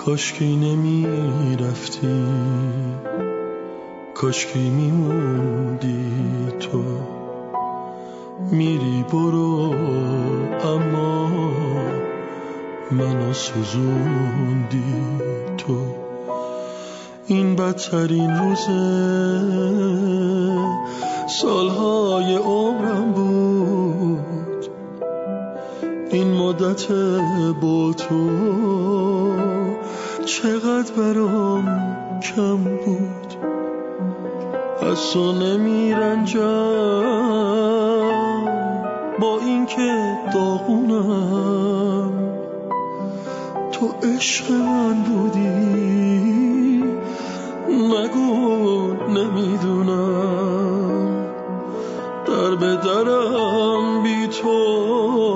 کاشکی نمی رفتی، کاشکی میموندی تو. میری برو اما منو سوزوندی تو. این بدترین روزه سالهای عمرم بود، این مدت با تو چقدر برام کم بود. از تو نمیرنجم با اینکه داغونم، تو عشق من بودی، نگو نمیدونم. در به درم بی تو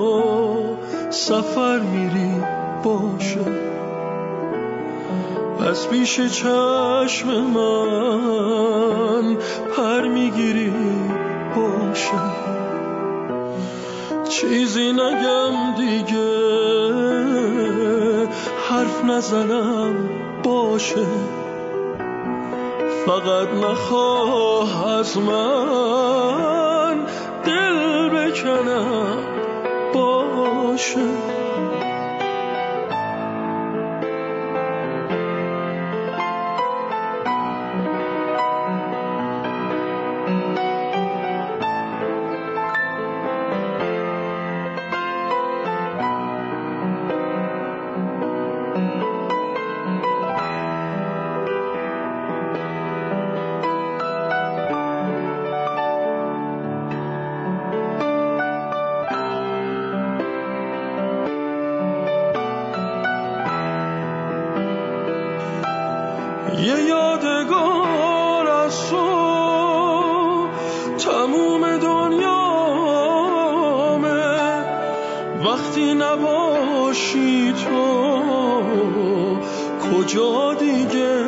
سفر میری باشه، از پیش چشم من پر میگیری باشه. چیزی نگم دیگه، حرف نزنم باشه. فقط نخواه از من دل بکنم باشه. یه یادگار از تو تموم دنیامه، وقتی نباشی تو کجا دیگه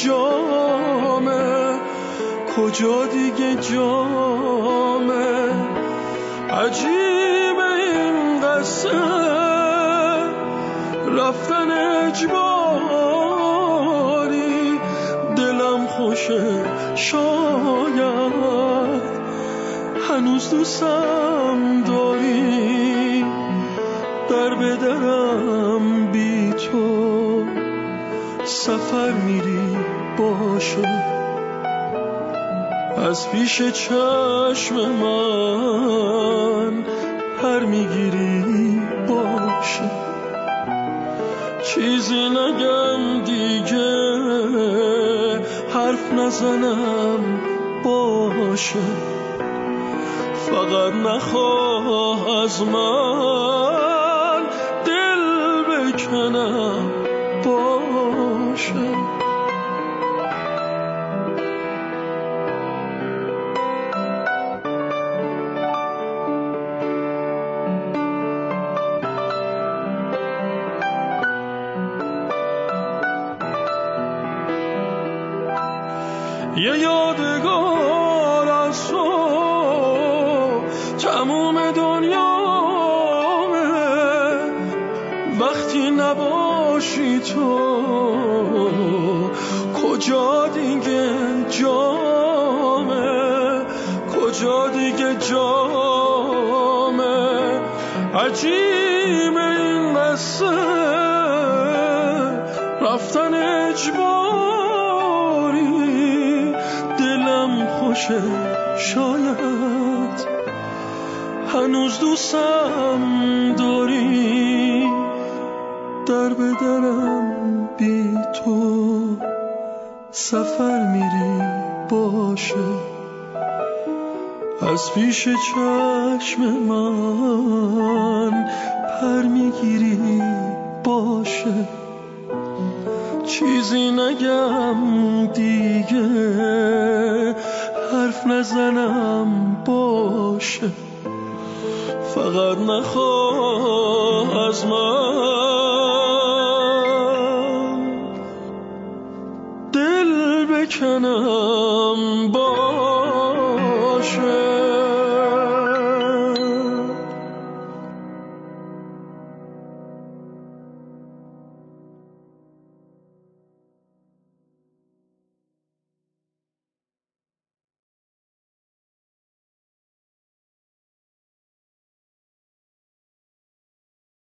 جامه، کجا دیگه جامه. عجیبه این قصه رفتن اجباری، دلم خوشه شاید هنوز دوستم داری. در به درم بی تو سفر میری باشه، از پیش چشم من پر میگیری باشه. چیزی نگم دیگه، حرف نزنم باشه. فقط نخواه از من دل بکنم باشه. یه یادگار از تو تموم دنیامه، وقتی نباشی تو کجا دیگه جامه، کجا دیگه جامه. عجیبه این قصه رفتن اجباری، دلم خوشه شاید هنوز دوستم داری. در به درم بی تو سفر میری باشه، از پیش چشم من پر میگیری باشه. چیزی نگم دیگه، حرف نزنم باشه. فقط نخواه از من دل بکنم باشه.